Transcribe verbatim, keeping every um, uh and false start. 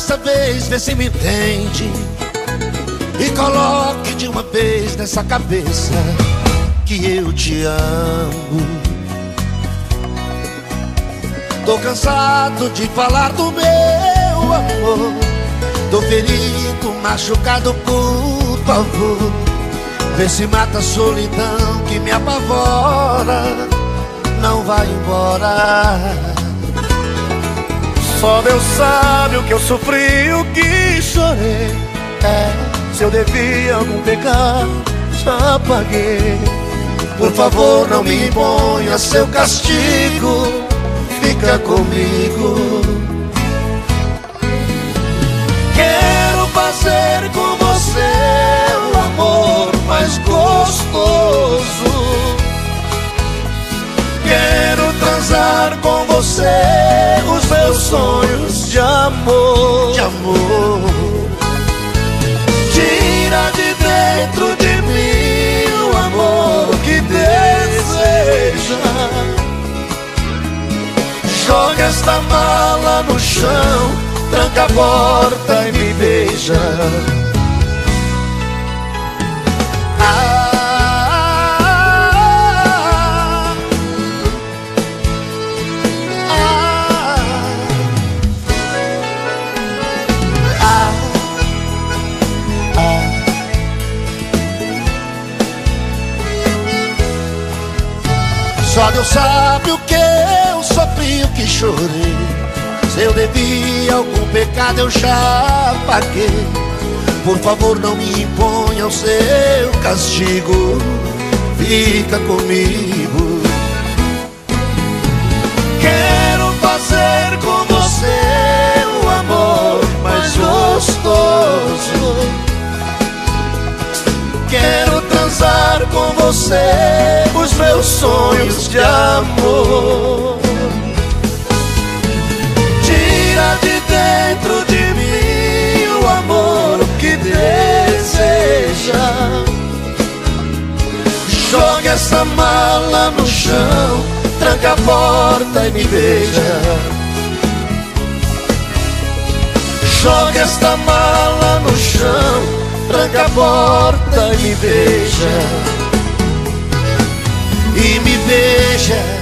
dessa vez, vê se me entende e coloque de uma vez nessa cabeça que eu te amo. Tô cansado de falar do meu amor, tô ferido, machucado, por favor, vê se mata a solidão que me apavora. Não vai embora. Só Deus sabe o que eu sofri, o que chorei. É, se eu devia algum pecado, já paguei. Por favor, não me imponha seu castigo, fica comigo. Quero fazer com você o amor mais gostoso. Quero transar com você os meus sonhos de amor, de amor. Tira de dentro de mim o amor que deseja. Joga esta mala no chão, tranca a porta e me beija. Ah, só Deus sabe o que eu sofri, o que chorei. Se eu devia algum pecado, eu já paguei. Por favor, não me imponha o seu castigo, fica comigo. Quero fazer com você o amor mais gostoso. Quero transar com você os meus sonhos de amor. Tira de dentro de mim o amor que deseja. Joga essa mala no chão, tranca a porta e me beija. Joga esta mala no chão, tranca a porta e me beija. E me beija.